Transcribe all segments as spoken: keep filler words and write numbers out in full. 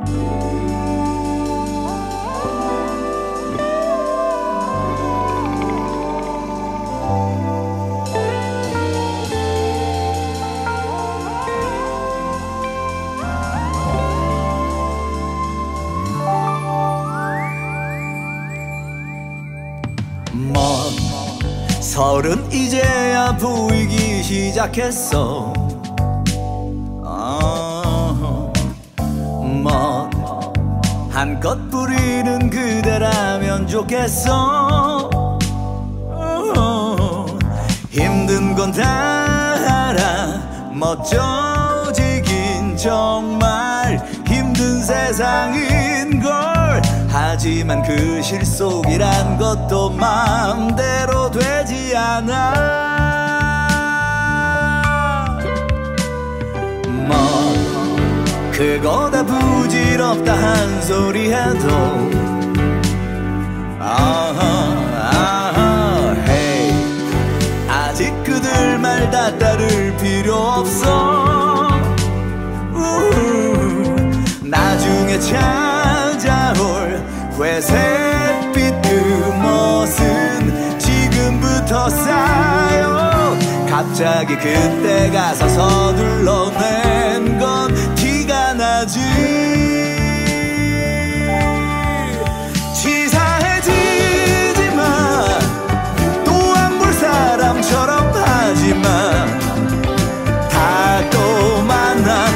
서른 이제야 보이기 시작했어. 어, 멋 한껏 부리는 그대라면 좋겠어. 어, 힘든 건 다 알아. 멋져지긴 정말 힘든 세상인걸. 하지만 그 실속이란 것도 마음대로 되지 않아. 뭐 그거다 부질없다 한 소리 해도 아하 아하 헤이 아직 그들 말 다 따를 필요 없어. 우후, 나중에 찾아올 회색빛 그 멋은 지금부터 쌓여. 갑자기 그때 가서 서둘러낸 건 티가 나지. 치사해지지마. 또 안 볼 사람처럼 하지마. 다 또 만나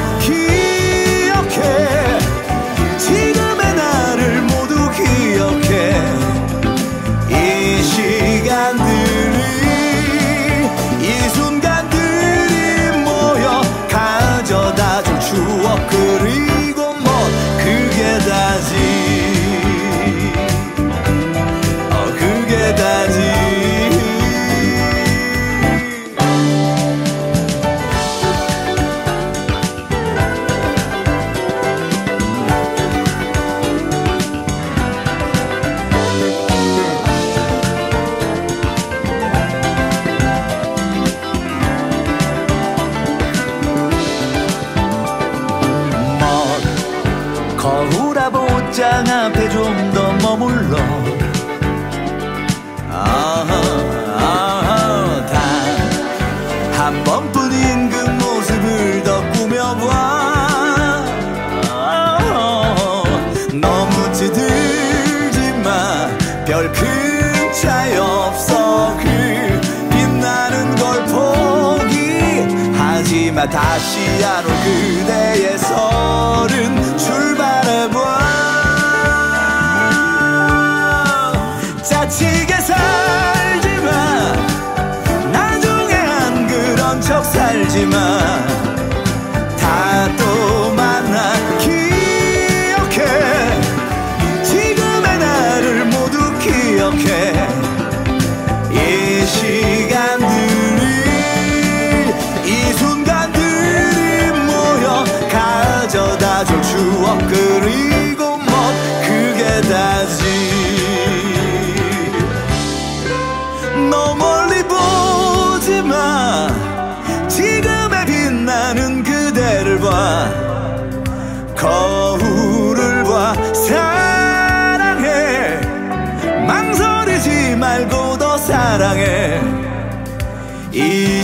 기억해. 지금의 나를 모두 기억해. 이 시간들이 이 순간들이 모여 가져다줄 추억 그리고 뭐 그게 다지. 어 그게 다지. 거울아보장 앞에 좀 더 머물러. 아하, 아하, 단 한 번뿐인 그 모습을 더 꾸며봐. 아하, 너무 찌들지마. 별 큰 차이 없어. 그 빛나는 걸 포기하지마. 다시 안 올 그대의 서른 출발해봐. 지게 살지마. 나중에 안 그런 척 살지마. 다 또 만나 기억해. 지금의 나를 모두 기억해. 이 시간들이 이 순간들이 모여 가져다줄 추억 그리고 뭐 그게 다지. 너 멀리 보지마. 지금의 빛나는 그대를 봐. 거울을 봐. 사랑해. 망설이지 말고 더 사랑해. 이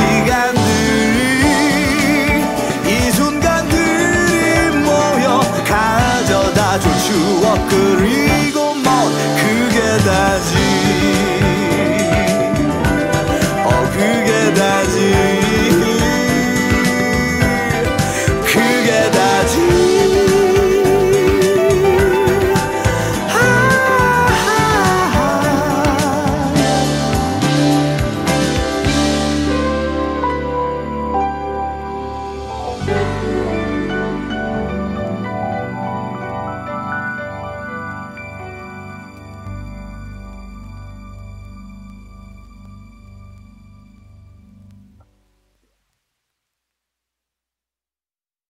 시간들이 이 순간들이 모여 가져다줄 추억 그리